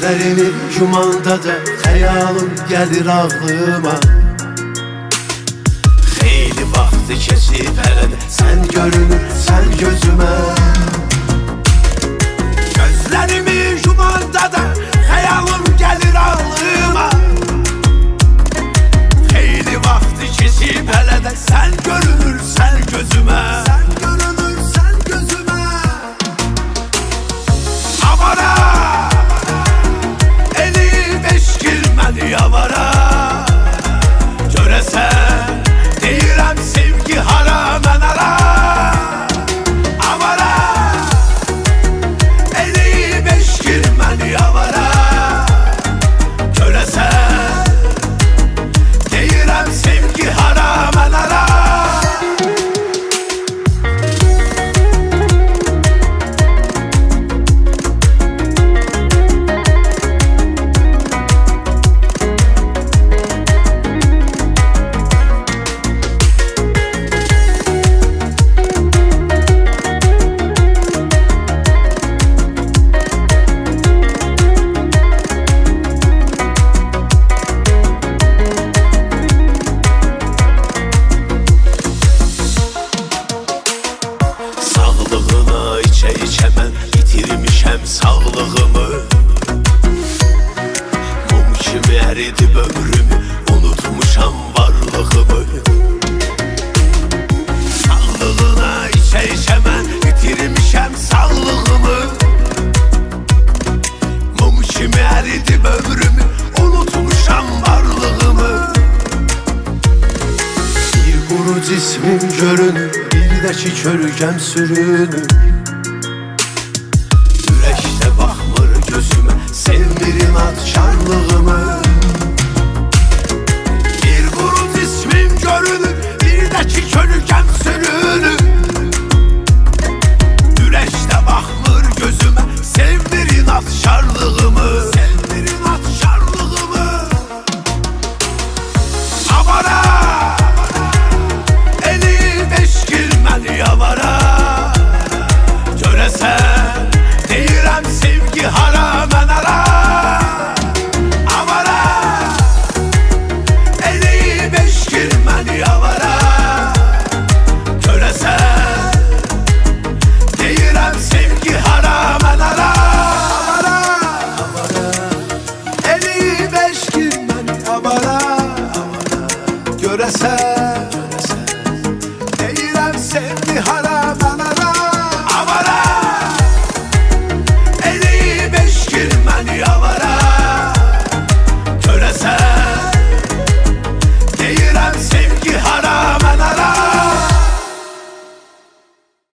Gözlerimi yumanda da xəyalım gəlir ağlıma. Xeyli vaxtı keçib hələ də sən görünürsən gözümə. Gözlərimi yumanda da xəyalım gəlir ağlıma. Xeyli vaxtı keçib hələ də sən görünürsən gözümə. Yavara görəsən deyirəm sevgi hara mən ara. Avara eləyib eşkir məni yavara görəsən deyirəm sevgi hara mən ara. İçə mən itirmişəm sağlığımı. Mum kimi əridib ömrümü, unutmuşam varlığımı. Sağlığına içə mən itirmişəm sağlığımı. Mum kimi əridib ömrümü, unutmuşam varlığımı. Bir quru cismim görünür, bir də ki kölgəm sürünür.